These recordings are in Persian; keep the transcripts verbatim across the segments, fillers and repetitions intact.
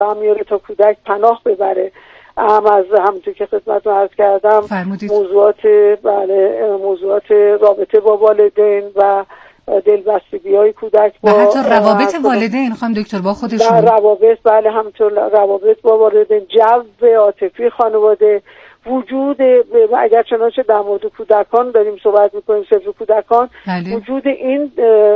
میاره تا کودک پناه ببره. هم از همونطور که خدمتتون عرض کردم فرمودید. موضوعات بله موضوعات رابطه با والدین و دلبستگی‌های کودک با و حتی روابط والدین خانم دکتر با خودشون روابط بله همونطور روابط با والدین، جو عاطفی خانواده، وجود اگر چنانچه در مورد کودکان داریم صحبت میکنیم صفر کودکان بله. وجود این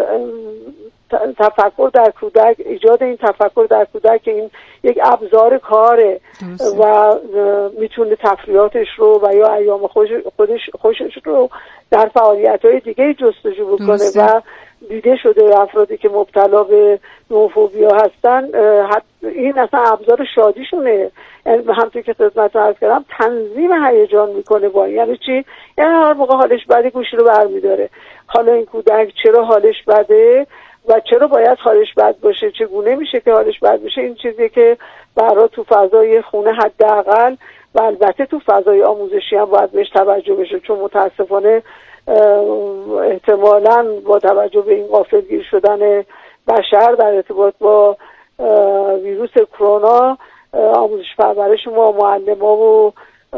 تفکر در کودک، ایجاد این تفکر در کودک که این یک ابزار کاره درسته. و میتونه تفریحاتش رو و یا ایام خودش خودش خوشش رو در فعالیت‌های دیگه جستجو بکنه درسته. و دیده شده افرادی که مبتلا به نوفوبیا هستن این اصلا ابزار شادیشونه. یعنی همونطور که خدمتتون عرض کردم تنظیم هیجان میکنه با این. یعنی چی؟ یعنی هر موقع حالش بده گوشی رو برمی‌داره. حالا این کودک چرا حالش بده و چرا باید حالش بد باشه، چگونه میشه که حالش بد بشه، این چیزیه که برای تو فضای خونه حداقل و البته تو فضای آموزشی هم باید بهش توجه بشه، چون متاسفانه احتمالاً با توجه به این غافلگیر شدن بشر در ارتباط با ویروس کرونا آموزش پرورش ما، معلم‌ها و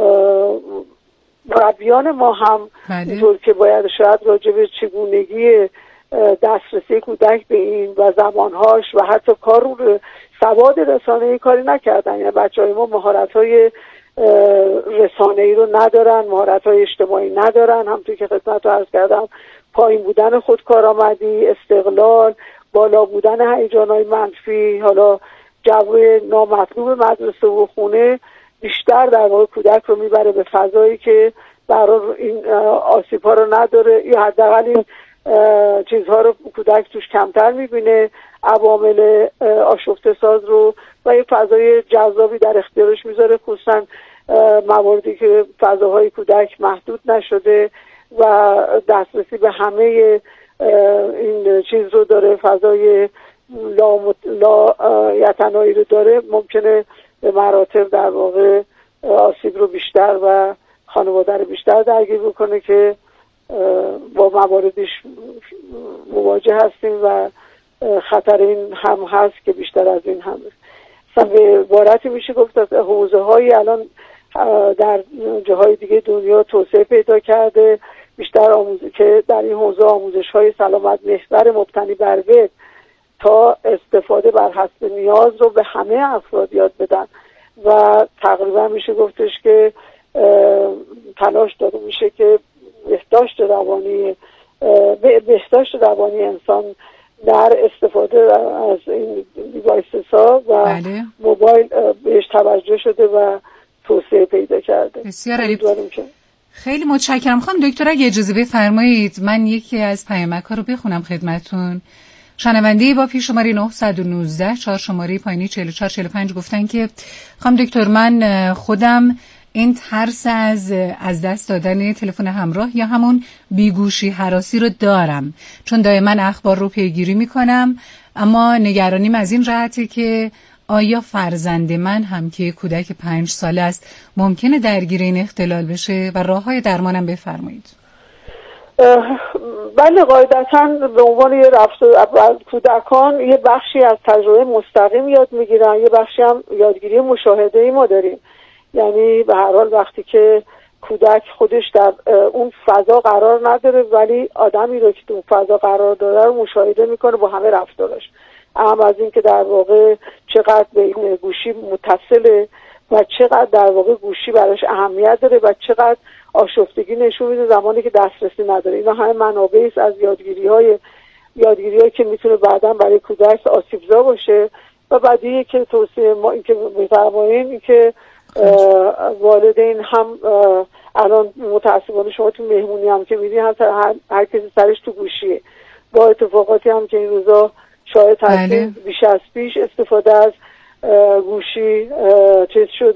مربیان ما هم اینطور که باید شاید راجع به چگونگی دسترسی کودک به این و زمانهاش و حتی کار رو سواد رسانه‌ای کاری نکردن. یعنی بچه‌های ما مهارت‌های رسانه‌ای رو ندارن، مهارت‌های اجتماعی ندارن، همونطور که خدمتتون عرض کردم پایین بودن خودکارآمدی، استقلال، بالا بودن هیجان‌های منفی، حالا جو نامطلوب مدرسه و خونه بیشتر در واقع کودک رو میبره به فضایی که برای این آسیب‌ها رو نداره یا حداقل این چیزها رو کودک توش کمتر میبینه، عوامل آشفته ساز رو و یه فضای جذابی در اختیارش میذاره، خصوصا مواردی که فضاهای کودک محدود نشده و دسترسی به همه این چیز رو داره، فضای لا, لا یتنایی رو داره، ممکنه به مراتب در واقع آسیب رو بیشتر و خانواده رو بیشتر درگیر بکنه که با مواردش مواجه هستیم و خطر این هم هست که بیشتر از این هم هست. به عبارتی میشه گفت از حوزه های الان در جاهای دیگه دنیا توسعه پیدا کرده بیشتر آموزش که در این حوزه آموزش های سلامت محور مبتنی بر وب تا استفاده بر حسب نیاز رو به همه افراد یاد بدن و تقریبا میشه گفتش که تلاش داره میشه که بهداشت روانی بهداشت روانی انسان در استفاده از این دیوایس‌ها و بله. موبایل بهش توجه شده و توسعه پیدا کرده. بسیار عالی. خیلی متشکرم خانم دکتر. اگه اجازه بفرمایید من یکی از پیامک‌ها رو بخونم خدمتتون. شنونده با پیش شماره نه یک نه چهار شماره پایینی چهل و چهار چهل و پنج گفتن که خانم دکتر من خودم این ترس از از دست دادن تلفن همراه یا همون بیگوشی هراسی رو دارم، چون دائما اخبار رو پیگیری میکنم، اما نگرانیم از این جهته که آیا فرزند من هم که کودک پنج ساله است ممکنه درگیر این اختلال بشه و راههای درمانم بفرمایید. بله قاعدتاً به عنوان یه رفتار کودکان یه بخشی از تجربه مستقیم یاد میگیرن، یه بخشی هم یادگیری مشاهده‌ای ما داریم. یعنی به هر حال وقتی که کودک خودش در اون فضا قرار نداره ولی آدمی رو که تو اون فضا قرار داره رو مشاهده میکنه با همه رفتارش، اهم از این که در واقع چقدر به این گوشی متصله و چقدر در واقع گوشی براش اهمیت داره و چقدر آشفتگی نشون میده زمانی که دسترسی نداره. اینا همه منابعی است از یادگیری های یادگیری هایی که میتونه بعداً برای کودک آسیبزا باشه. و بعدی که توصیه ما این که میفرمایین این که والدین هم الان متاسفانه شما تو مهمونی هم که میدین هم هر, هر کسی سرش تو گوشیه، با اتفاقاتی هم که این روزا شاید هستیم بیش از پیش استفاده از گوشی چیز شده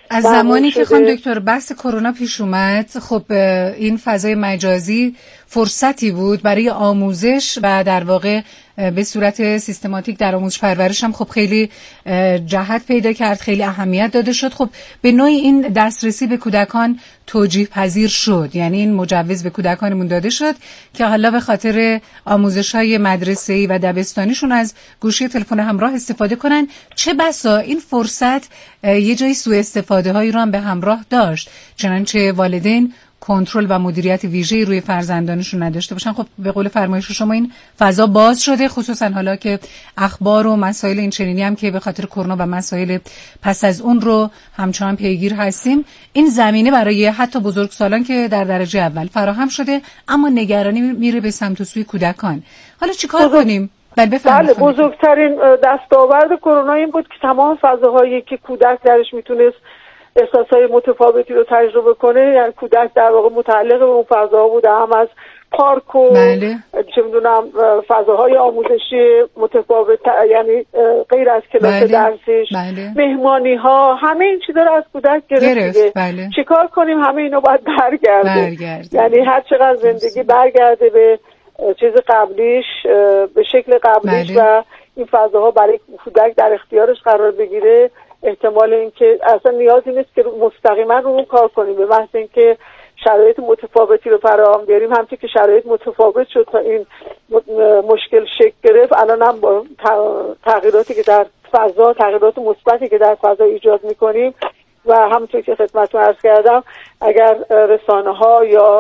از زمانی که خانم دکتر بحث کرونا پیش اومد، خب این فضای مجازی فرصتی بود برای آموزش و در واقع به صورت سیستماتیک در آموزش پرورش هم خب خیلی جهت پیدا کرد، خیلی اهمیت داده شد. خب به نوعی این دسترسی به کودکان توجیه پذیر شد، یعنی این مجوز به کودکانمون داده شد که حالا به خاطر آموزش‌های مدرسه‌ای و دبستانیشون از گوشی تلفن همراه استفاده کنن. چه بسا این فرصت یه جایی سوء استفاده هایی رو هم به همراه داشت، چنانچه والدین کنترل و مدیریت ویژه‌ای روی فرزندانشون نداشته باشن. خب به قول فرمایش شما این فضا باز شده، خصوصا حالا که اخبار و مسائل این چنینی هم که به خاطر کرونا و مسائل پس از اون رو همچنان پیگیر هستیم. این زمینه برای حتی بزرگسالان که در درجه اول فراهم شده، اما نگرانی میره به سمت و سوی کودکان. حالا چیکار کنیم؟ بله بله بزرگترین دستاورد کرونا این بود که تمام فضاهایی که کودک درش میتونست احساسای متفاوتی رو تجربه کنه، یعنی کودک در واقع متعلق به اون فضاها بوده، هم از پارک و بله. چه میدونم فضاهای آموزشی متفاوت، یعنی غیر از کلاس بله. درسیش بله. مهمانی ها، همه این چیزا رو از کودک گرفت. بله. چیکار کنیم؟ همه اینا باید برگرده, برگرده. یعنی هر چقدر زندگی برگرده به چیز قبلیش، به شکل قبلیش بله. و این فضاها برای کودک در اختیارش قرار بگیره، احتمال اینکه اصلا نیازی نیست که مستقیما رو اون کار کنیم، به محض اینکه شرایط متفاوتی رو فراهم بیاریم. همچنین که شرایط متفاوت شد تا این مشکل شکل گرفت، الان هم با تغییراتی که در فضا، تغییرات مثبتی که در فضا ایجاد میکنیم و همونطور که خدمتتون عرض کردم، اگر رسانه‌ها یا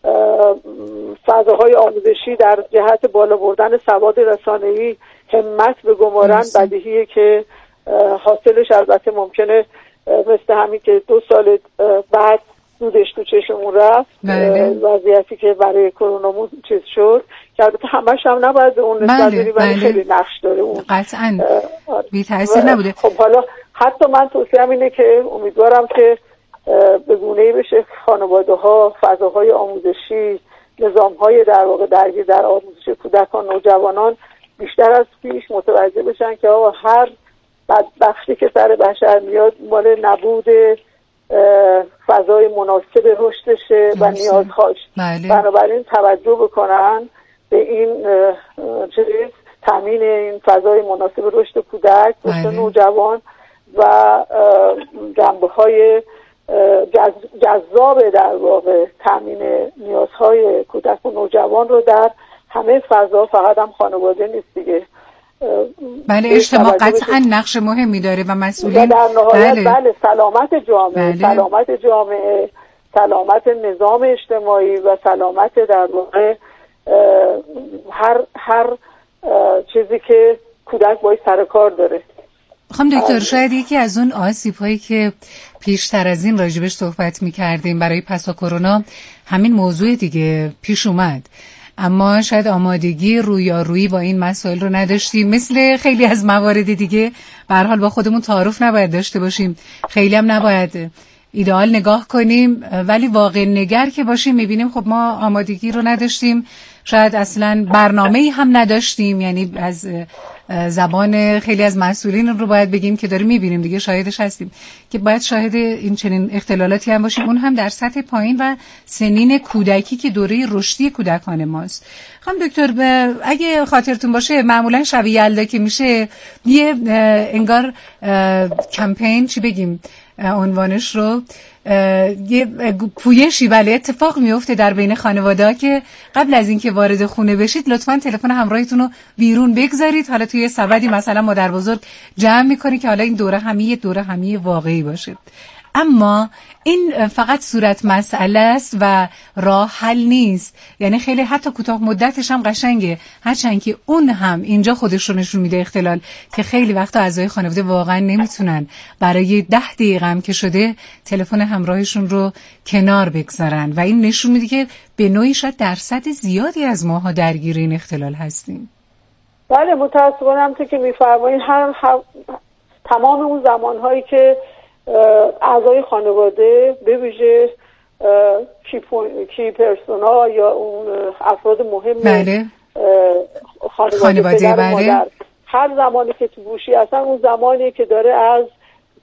فضاهای آموزشی در جهت بالا بردن سواد رسانه‌ای همت به گمارن، بدیهیه که حاصلش البته ممکنه مثل همین که دو سال بعد دودش تو چشمون رفت، وضعیتی که برای کرونامون چیز شد که البته همش هم نباید به اون نسبت بدی، ولی خیلی نقش داره اون، قطعاً بی تأثیر نبوده. خب حالا حتی من توصیه‌ام اینه که امیدوارم که به گونه‌ای بشه خانواده ها، فضاهای آموزشی، نظام های در واقع درگیر در آموزش کودکان، نوجوانان بیشتر از پیش متوجه بشن که آقا هر بدبختی که سر بشر میاد مال نبود فضای مناسب رشدشه و نیازهاش. بله. بنابراین توجه بکنن به این چیز، تامین این فضای مناسب رشد کودک، رشد نوجوان و جنبه های جذاب در واقع تامین نیازهای کودک و نوجوان رو در همه فضا، فقط هم خانواده نیست دیگه. بله اجتماع قطعا نقش مهمی داره و مسئولین در نهایت بله. بله سلامت جامعه، بله. سلامت جامعه، سلامت نظام اجتماعی و سلامت در واقع هر هر چیزی که کودک باید سر کار داره. خانم دکتر شاید یکی از اون آسیب‌هایی که پیشتر از این راجبش صحبت می‌کردیم برای پسا کرونا همین موضوع دیگه پیش اومد، اما شاید آمادگی رویارویی با این مسائل رو نداشتیم. مثل خیلی از موارد دیگه به هر حال با خودمون تعارف نباید داشته باشیم، خیلی هم نباید ایدئال نگاه کنیم، ولی واقع نگر که باشیم میبینیم خب ما آمادگی رو نداشتیم، شاید اصلا برنامه‌ای هم نداشتیم. یعنی از زبان خیلی از مسئولین رو باید بگیم که داریم میبینیم دیگه، شاهدش هستیم که باید شاهد این چنین اختلالاتی هم باشیم، اون هم در سطح پایین و سنین کودکی که دوره رشدی کودکان ماست. خانم دکتر اگه خاطرتون باشه معمولا شب یلدا که میشه یه انگار کمپین چی بگیم عنوانش رو، یه پویشی بله اتفاق میفته در بین خانواده که قبل از اینکه وارد خونه بشید لطفاً تلفن همراهتون رو بیرون بگذارید، حالا توی سبدی مثلا مادر بزرگ جمع میکنی که حالا این دوره همی دوره همی واقعی باشه. اما این فقط صورت مسئله است و راه حل نیست، یعنی خیلی حتی کوتاه مدتش هم قشنگه، هرچند که اون هم اینجا خودش رو نشون میده اختلال که خیلی وقتا اعضای خانواده واقعا نمیتونن برای ده دقیقه هم که شده تلفن همراهشون رو کنار بگذارن و این نشون میده که به نوعی شاید درصد زیادی از ماها درگیر این اختلال هستیم. بله متاسفانه همونطور که میفرمایید هر, هر تمام اون زمانهایی که اعضای خانواده به ویژه کی, کی پرسونا یا اون افراد مهم بله. خانواده, خانواده پدر بله. مادر هر زمانی که تو گوشی هستن، اون زمانی که داره از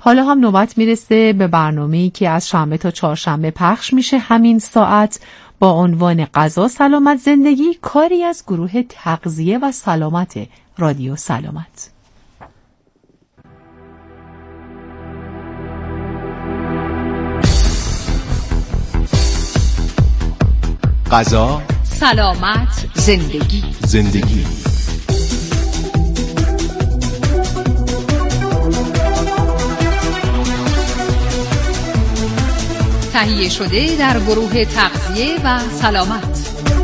حالا هم نوبت میرسه به برنامه‌ای که از شنبه تا چهارشنبه پخش میشه همین ساعت با عنوان غذا سلامت زندگی، کاری از گروه تغذیه و سلامت رادیو سلامت. غذا سلامت زندگی زندگی تهیه شده در گروه تغذیه و سلامت.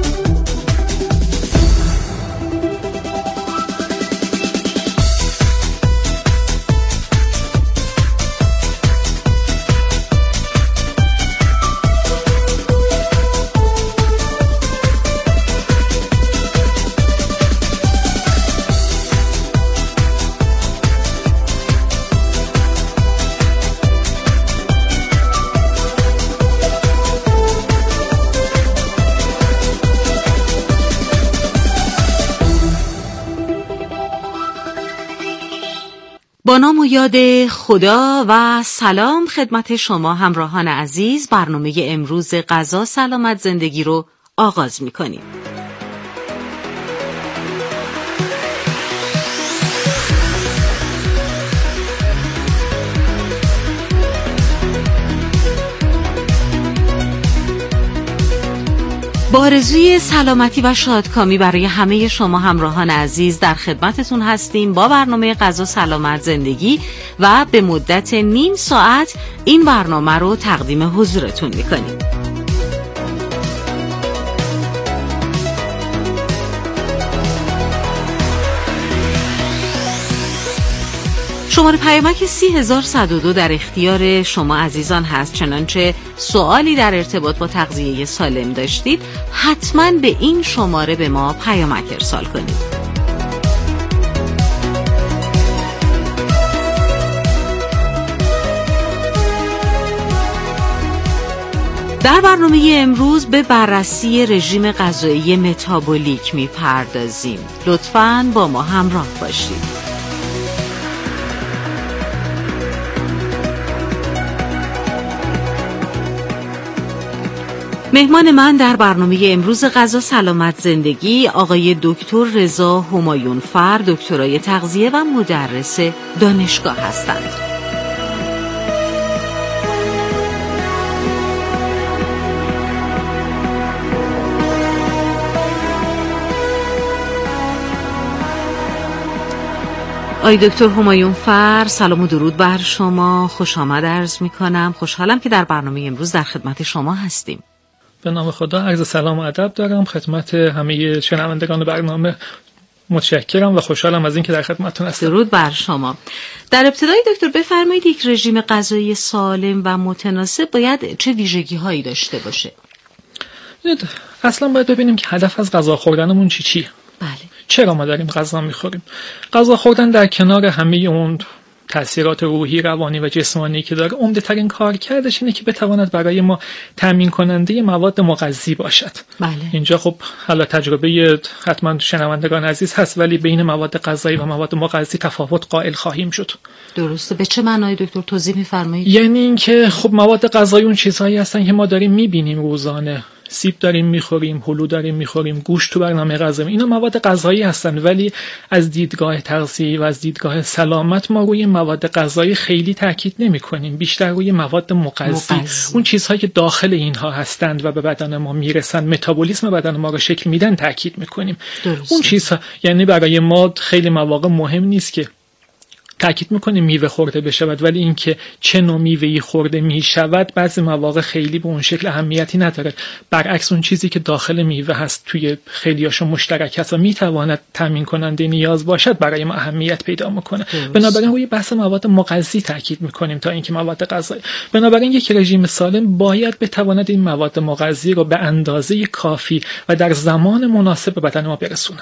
با نام و یاد خدا و سلام خدمت شما همراهان عزیز، برنامه امروز غذا سلامت زندگی رو آغاز می‌کنیم. با آرزوی سلامتی و شادکامی برای همه شما همراهان عزیز در خدمتتون هستیم با برنامه غذا سلامت زندگی و به مدت نیم ساعت این برنامه رو تقدیم حضورتون میکنیم. شماره پیامک سی هزار و صد و دو در اختیار شما عزیزان هست. چنانچه سوالی در ارتباط با تغذیه سالم داشتید حتما به این شماره به ما پیامک ارسال کنید. در برنامه امروز به بررسی رژیم غذایی متابولیک میپردازیم. لطفاً با ما همراه باشید. مهمان من در برنامه امروز غذا سلامت زندگی آقای دکتر رضا همایونفر، دکترای تغذیه و مدرس دانشگاه هستند. آقای دکتر همایونفر، سلام و درود بر شما، خوش آمد عرض می کنم. خوشحالم که در برنامه امروز در خدمت شما هستیم. به نام خدا عرض سلام و ادب دارم خدمت همه شنوندگان برنامه. متشکرم و خوشحالم از اینکه در خدمتتون هستم. درود بر شما. در ابتدای دکتر بفرمایید یک رژیم غذایی سالم و متناسب باید چه ویژگی‌هایی داشته باشه؟ اصلا باید ببینیم که هدف از غذا خوردنمون چی چیه. بله. چرا ما داریم غذا میخوریم؟ غذا خوردن در کنار همه اون تأثیرات روحی، روانی و جسمانی که داره، عمده ترین کار کردش اینه که بتواند برای ما تامین کننده مواد مغذی باشد. بله. اینجا خب حالا تجربه حتما شنوندگان عزیز هست، ولی بین مواد غذایی و مواد مغذی تفاوت قائل خواهیم شد. درسته. به چه معنای دکتر توضیح می‌فرمایید؟ یعنی اینکه خب مواد غذایی اون چیزهایی هستن که ما داریم می‌بینیم روزانه. سیب داریم میخوریم، هلو داریم میخوریم، گوشت تو برنامه غذایی، اینا مواد غذایی هستن، ولی از دیدگاه تغذیه‌ای و از دیدگاه سلامت ما روی مواد غذایی خیلی تاکید نمی‌کنیم، بیشتر روی مواد مغذی، اون چیزهایی که داخل اینها هستند و به بدن ما میرسن، متابولیسم بدن ما رو شکل میدن تاکید می‌کنیم. اون چیزها یعنی برای ما خیلی مواقع مهم نیست که تاکید میکنه میوه خورده بشود، ولی اینکه چه نوع میوه‌ای خورده میشود بعضی مواقع خیلی به اون شکل اهمیتی نداره. برعکس اون چیزی که داخل میوه هست توی خیلیاشو مشترک هست و میتواند تامین کننده نیاز باشد برای ما اهمیت پیدا میکنه. بنابراین روی بحث مواد مغذی تاکید میکنیم تا اینکه مواد غذایی. بنابراین یک رژیم سالم باید بتواند این مواد مغذی رو به اندازه کافی و در زمان مناسب به بدن ما برسونه.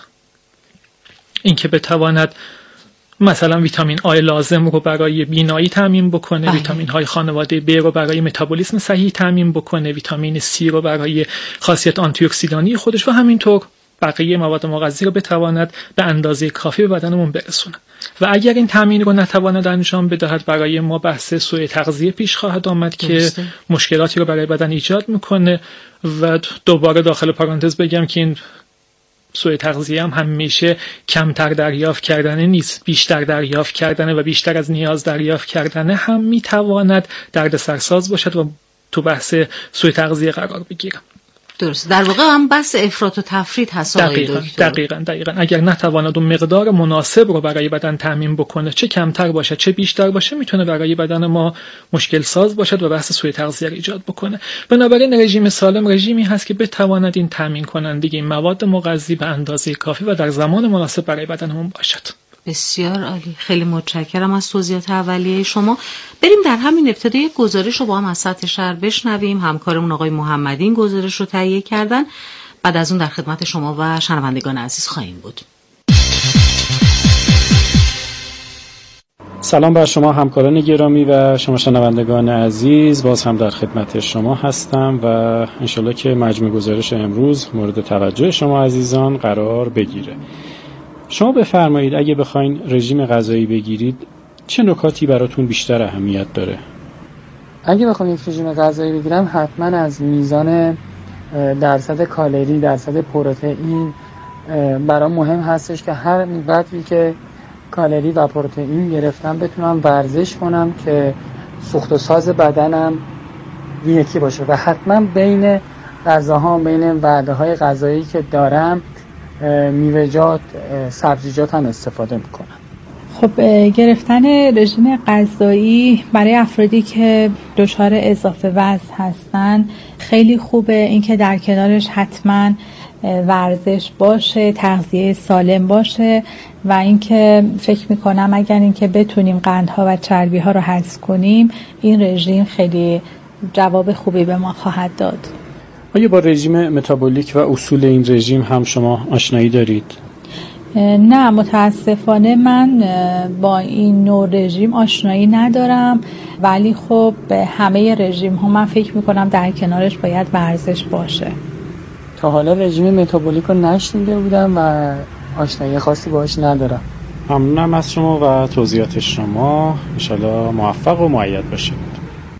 اینکه بتواند مثلا ویتامین آ لازم رو برای بینایی تامین بکنه، ویتامین های خانواده ب رو برای متابولیسم صحیح تامین بکنه، ویتامین سی رو برای خاصیت آنتی اکسیدانی خودش و همینطور بقیه مواد مغذی رو بتواند به اندازه کافی به بدنمون برسونه. و اگر این تامین رو نتواند انجام بدهد برای ما بحث سوء تغذیه پیش خواهد آمد که درسته. مشکلاتی رو برای بدن ایجاد میکنه. و دوباره داخل پرانتز بگم که این سوء تغذیه هم همیشه کمتر دریافت کردنه نیست، بیشتر دریافت کردنه و بیشتر از نیاز دریافت کردنه هم میتواند دردسرساز باشد و تو بحث سوء تغذیه قرار بگیرم. درست، در واقع هم بحث افراط و تفریط هست آقای دکتر. دقیقاً دقیقاً اگر نتواند اون مقدار مناسب رو برای بدن تامین بکنه، چه کمتر باشه چه بیشتر باشه، میتونه برای بدن ما مشکل ساز باشد و بحث سوء تغذیه رو ایجاد بکنه. بنابراین رژیم سالم رژیمی هست که بتواند این تامین کننده این مواد مغذی به اندازه کافی و در زمان مناسب برای بدنمون باشد. بسیار عالی، خیلی متشکرم از توضیحات اولیه شما. بریم در همین ابتدا یک گزارش رو با هم از سطح شهر بشنویم. همکارمون آقای محمدی این گزارش رو تهیه کردن، بعد از اون در خدمت شما و شنوندگان عزیز خواهیم بود. سلام بر شما همکاران گرامی و شما شنوندگان عزیز، باز هم در خدمت شما هستم و انشالله که مجموع گزارش امروز مورد توجه شما عزیزان قرار بگیره. شما بفرمایید اگه بخواین رژیم غذایی بگیرید چه نکاتی براتون بیشتر اهمیت داره؟ اگه بخوام یک رژیم غذایی بگیرم حتما از میزان درصد کالری، درصد پروتئین برام مهم هستش که هر قدری که کالری و پروتئین گرفتم بتونم ورزش کنم که سوخت و ساز بدنم یکی باشه و حتما بین غذاها، بین وعده‌های غذایی که دارم میوه‌جات، سبزیجات هم استفاده میکنم. خب گرفتن رژیم غذایی برای افرادی که دچار اضافه وزن هستن خیلی خوبه. اینکه در کنارش حتما ورزش باشه، تغذیه سالم باشه و اینکه فکر میکنم اگر اینکه بتونیم قندها و چربیها رو حذف کنیم این رژیم خیلی جواب خوبی به ما خواهد داد. آیا با رژیم متابولیک و اصول این رژیم هم شما آشنایی دارید؟ نه متاسفانه من با این نوع رژیم آشنایی ندارم، ولی خب همه رژیم ها من فکر میکنم در کنارش باید ورزش باشه. تا حالا رژیم متابولیک رو نشنیده بودم و آشنایی خاصی باهاش ندارم. ممنونم از شما و توضیحات شما، انشالله موفق و مؤید باشید.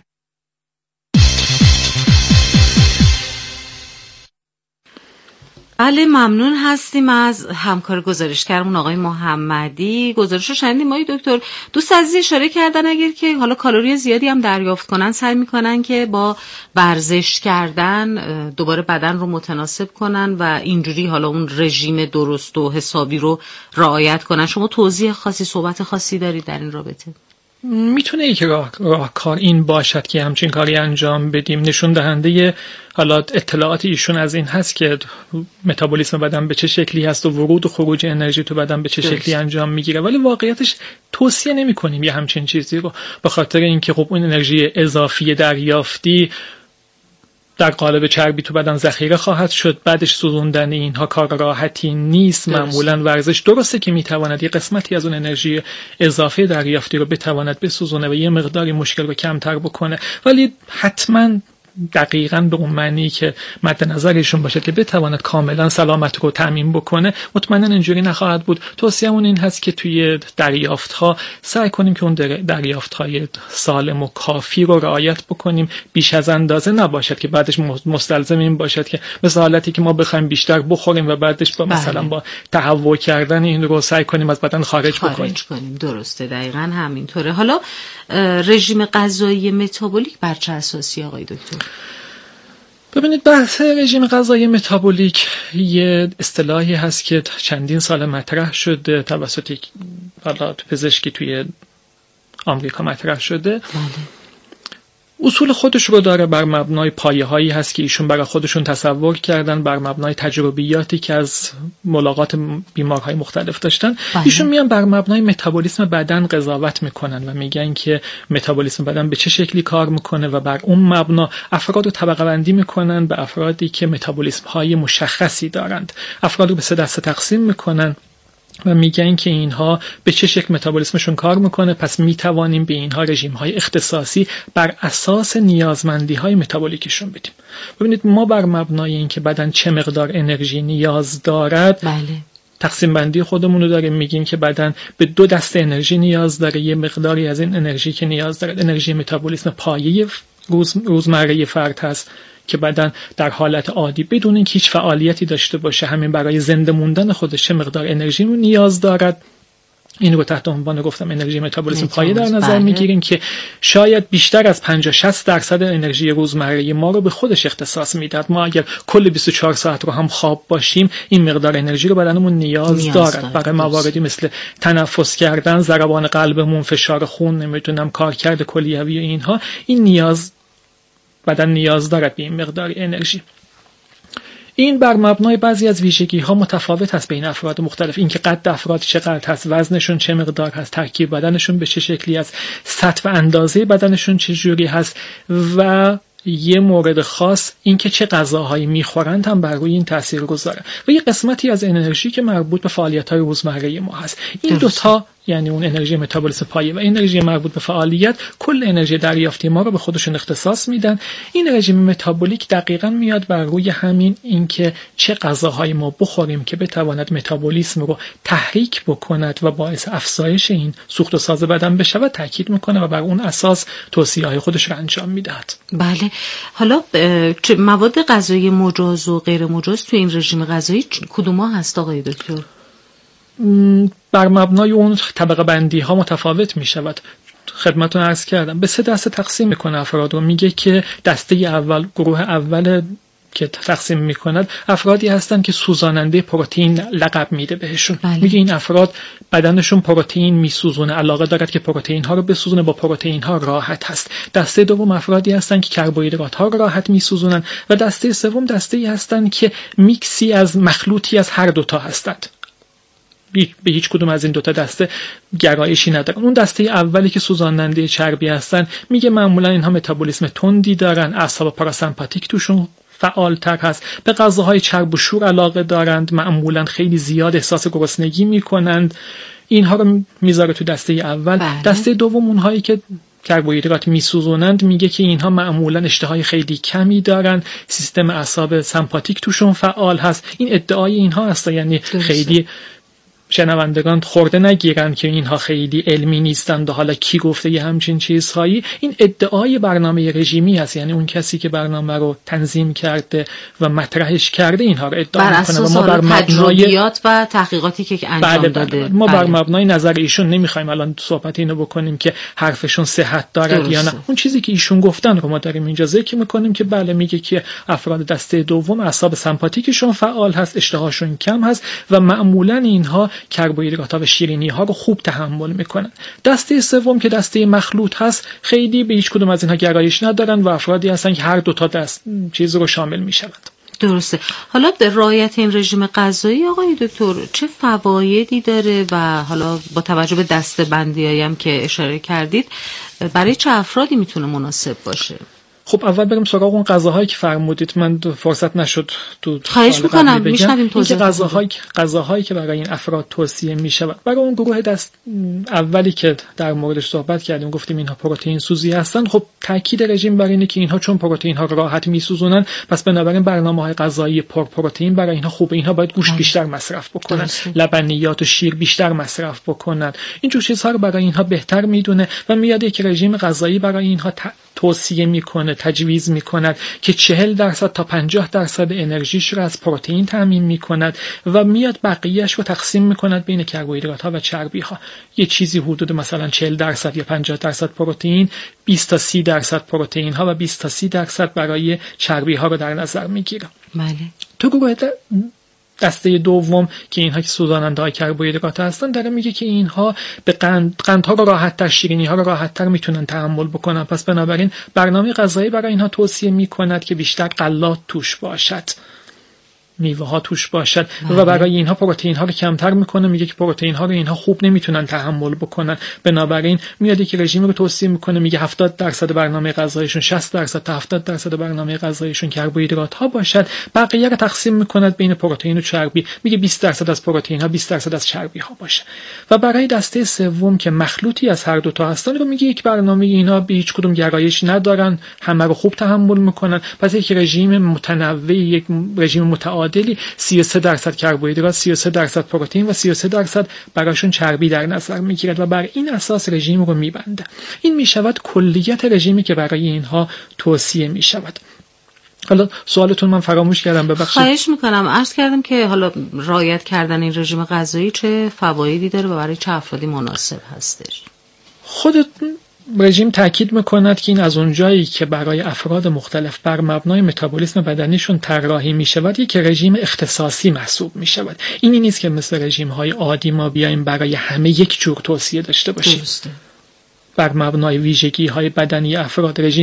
بله ممنون هستیم از همکار گزارشگرمون آقای محمدی. گزارش رو شنیدیم آقای دکتر. دوست عزیز اشاره کردن اگر که حالا کالری زیادی هم دریافت کنن سعی میکنن که با ورزش کردن دوباره بدن رو متناسب کنن و اینجوری حالا اون رژیم درست و حسابی رو رعایت کنن. شما توضیح خاصی، صحبت خاصی دارید در این رابطه؟ میتونه یک راه, راه کار این باشد که همچین کاری انجام بدیم. نشون دهنده حالا اطلاعات ایشون از این هست که متابولیسم بدن به چه شکلی هست و ورود و خروج انرژی تو بدن به چه شکلی درست. انجام میگیره، ولی واقعیتش توصیه نمی کنیم یه همچین چیزی رو، به خاطر اینکه خب اون انرژی اضافی دریافتی در قالب چربی تو بدن ذخیره خواهد شد، بعدش سوزوندن اینها کار راحتی نیست. معمولا ورزش درسته که میتواند یه قسمتی از اون انرژی اضافه دریافتی رو بتواند بسوزونه و یه مقداری مشکل رو کمتر بکنه، ولی حتما دقیقاً به اون معنی که مد نظرشون باشه که بتواند کاملا سلامت رو تامین بکنه مطمئنا اینجوری نخواهد بود. توصیه‌مون این هست که توی دریافت‌ها سعی کنیم که اون دریافت‌های سالم و کافی رو رعایت بکنیم، بیش از اندازه نباشد که بعدش مستلزم این باشد که مثل حالتی که ما بخوایم بیشتر بخوریم و بعدش با مثلا با تهوع کردن این رو سعی کنیم از بدن خارج, خارج بکنیم. کنیم. درسته، دقیقاً همینطوره. حالا رژیم غذایی متابولیک بر چه اساسی آقای دکتر؟ ببینید بحث رژیم غذایی متابولیک یه اصطلاحی هست که چندین سال مطرح شده توسط حالات پزشکی توی آمریکا مطرح شده. بله. اصول خودش رو داره، بر مبنای پایه‌هایی هست که ایشون برای خودشون تصور کردن، بر مبنای تجربیاتی که از ملاقات بیمارهای مختلف داشتن. بله. ایشون میان بر مبنای متابولیسم بدن قضاوت میکنن و میگن که متابولیسم بدن به چه شکلی کار میکنه و بر اون مبنا افراد رو طبقه بندی میکنن به افرادی که متابولیسم های مشخصی دارند. افراد رو به سه دسته تقسیم میکنن و میگن که اینها به چه شکل متابولیسمشون کار میکنه، پس میتوانیم به اینها رژیم های اختصاصی بر اساس نیازمندی های متابولیکشون بدیم. ببینید ما بر مبنای اینکه بدن چه مقدار انرژی نیاز دارد، بله. تقسیم بندی خودمون رو داریم، میگیم که بدن به دو دسته انرژی نیاز داره. یه مقداری از این انرژی که نیاز داره انرژی متابولیسم پایه روز روزمره فرد هست که بدن در حالت عادی بدون اینکه هیچ فعالیتی داشته باشه همین برای زنده موندن خودش چه مقدار انرژی رو نیاز دارد. این رو تحت عنوان گفتم انرژی متابولیسم پایه در نظر میگیریم که شاید بیشتر از پنجاه شصت درصد انرژی روزمره ما رو به خودش اختصاص میداد. ما اگر کل بیست و چهار ساعت رو هم خواب باشیم این مقدار انرژی رو بدنمون نیاز, نیاز دارد, دارد برای مواردی مثل تنفس کردن، ضربان قلبمون، فشار خون، نمیدونم کارکرد کلیوی و اینها. این نیاز بدن نیاز دارد به این مقدار انرژی. این بر مبنای بعضی از ویژگی ها متفاوت هست بین افراد مختلف. این که قد افراد چقدر هست، وزنشون چه مقدار هست، ترکیب بدنشون به چه شکلی است، سطح و اندازه بدنشون چه جوری هست و یه مورد خاص این که چه غذاهایی میخورند هم بر روی این تاثیر گذاره و یه قسمتی از انرژی که مربوط به فعالیت‌های روزمره ما هست. این دو تا یعنی اون انرژی متابولیسم پایه و انرژی مربوط به فعالیت کل انرژی دریافتی ما رو به خودشون اختصاص میدن. این رژیم متابولیک دقیقاً میاد بر روی همین اینکه چه غذاهایی ما بخوریم که بتواند متابولیسم رو تحریک بکند و باعث افزایش این سوخت و ساز بدن بشه و تاکید میکنه و بر اون اساس توصیه‌های خودش رو انجام میدهد. بله. حالا مواد غذایی مجاز و غیر مجاز تو این رژیم غذایی کدوم‌ها هست آقای دکتر؟ بر مبنای اون طبقه بندی ها متفاوت می شود. خدمتتون عرض کردم به سه دسته تقسیم میکنه افراد رو. میگه که دسته اول، گروه اول که تقسیم میکند افرادی هستن که سوزاننده پروتئین لقب میده بهشون. بله. میگه این افراد بدنشون پروتئین میسوزونه، علاقه دارد که پروتئین ها رو بسوزونه، با پروتئین ها راحت هست. دسته دوم افرادی هستن که کربوهیدرات ها رو راحت میسوزونن و دسته سوم دسته‌ای هستن که میکسی از مخلوطی از هر دوتا هستند. به هیچ کدوم از این دوتا دسته گرایشی ندارن. اون دسته اولی که سوزاننده چربی هستن میگه معمولا اینها متابولیسم تندی دارن، اعصاب پاراسمپاتیک توشون فعالتر هست، به غذاهای چرب و شور علاقه دارند، معمولا خیلی زیاد احساس گرسنگی میکنند. اینها رو میذاره تو دسته اول. بله. دسته دوم اونهایی که کربوهیدرات میسوزونند میگه که اینها معمولا اشتهای خیلی کمی دارن، سیستم اعصاب سمپاتیک توشون فعال هست. این ادعای اینها هست، یعنی خیلی شنوندگان خورده نگیرن که اینها خیلی علمی نیستند و حالا کی گفته یه همچین چیزهایی. این ادعای برنامه رژیمی هست، یعنی اون کسی که برنامه رو تنظیم کرده و مطرحش کرده اینها رو ادعا میکنه و ما بر مبنای و تحقیقاتی که انجام بله داده بله. ما بله. بر مبنای نظر ایشون نمیخوایم الان صحبت اینو بکنیم که حرفشون صحت دارد درسته. یا نه. اون چیزی که ایشون گفتن رو ما داریم اینجا ذکر میکنیم که بله میگه که افراد دسته دوم اعصاب سمپاتیکشون فعال هست، اشتهاشون کم هست و معمولا اینها کربوهیدرات ها و شیرینی ها رو خوب تحمل میکنن. دسته سوم که دسته مخلوط هست خیلی به هیچ کدوم از اینها گرایش ندارن و افرادی هستن که هر دو تا دست چیز رو شامل میشوند. درسته. حالا در رعایت این رژیم غذایی آقای دکتر چه فوایدی داره و حالا با توجه به دسته بندیایی هم که اشاره کردید برای چه افرادی میتونه مناسب باشه؟ خب اول بریم سراغ اون غذاهایی که فرمودید. من فرصت نشد تو خواهش میکنم میشنویم توضیح. غذاهایی غذاهایی که برای این افراد توصیه میشه برای اون گروه دست اولی که در موردش صحبت کردیم گفتیم اینها پروتئین سوزی هستن. خب تاکید رژیم بر اینه که اینها چون پروتئین ها راحت میسوزونن پس بنابراین برنامه‌های غذایی پر پروتئین برای اینها خوبه. اینها باید گوشت بیشتر مصرف بکنن، لبنیات و شیر بیشتر مصرف بکنن. این جور چیزها رو برای اینها بهتر میدونه و میاد یک رژیم غذایی برای اینها ت... توصیه میکنه، تجویز میکند که چهل درصد تا پنجاه درصد انرژیش رو از پروتئین تامین میکند و میاد بقیه‌اش رو تقسیم میکند بین کربوهیدرات ها و چربی ها. یه چیزی حدود مثلا چهل درصد یا پنجاه درصد پروتئین، بیست تا سی درصد پروتئین ها و بیست تا سی درصد برای چربی ها رو در نظر میگیره. بله. تو گروه دسته دوم که اینها که سوزاننده های کربوهیدرات هستن داره میگه که اینها به قند قندها رو راحت تر، شیرینی ها رو راحت تر میتونن تحمل بکنن. پس بنابراین برنامه غذایی برای اینها توصیه میکند که بیشتر غلات توش باشد، میوه ها توش باشد و برای اینها پروتئین ها رو کمتر میکنه. میگه که پروتئین ها رو اینها خوب نمیتونن تحمل بکنن. بنابراین میاد که رژیم رو توصیه میکنه، میگه هفتاد درصد برنامه غذایشون، شصت درصد تا هفتاد درصد برنامه غذایشون کربوهیدرات ها باشد، بقیه رو تقسیم میکند بین پروتئین و چربی. میگه بیست درصد از پروتئین ها، بیست درصد از چربی ها باشه. و برای دسته سوم که مخلوطی از هر دو تا هستن رو میگه یک برنامه اینا به هیچ کدوم گرایش ندارن، همه رو خوب تحمل میکنن. پس یک رژیم متنوع، یک رژیم متعادل متعادلی سی و سه درصد کربوهیدرات، سی و سه درصد پروتئین و سی و سه درصد براشون چربی در نظر میگیرد و بر این اساس رژیم رو میبنده. این میشود کلیت رژیمی که برای اینها توصیه میشود. حالا سوالتون من فراموش کردم، ببخشید. خواهش میکنم. عرض کردم که حالا رعایت کردن این رژیم غذایی چه فوایدی داره و برای چه افرادی مناسب هستش؟ خود رژیم تاکید میکند که این از اونجایی که برای افراد مختلف بر مبنای متابولیسم بدنیشون طراحی میشود یک رژیم اختصاصی محسوب میشود. اینی نیست که مثل رژیم های عادی ما بیایم برای همه یک جور توصیه داشته باشیم. درسته. بر مبنای ویژگی های بدنی افراد رژیم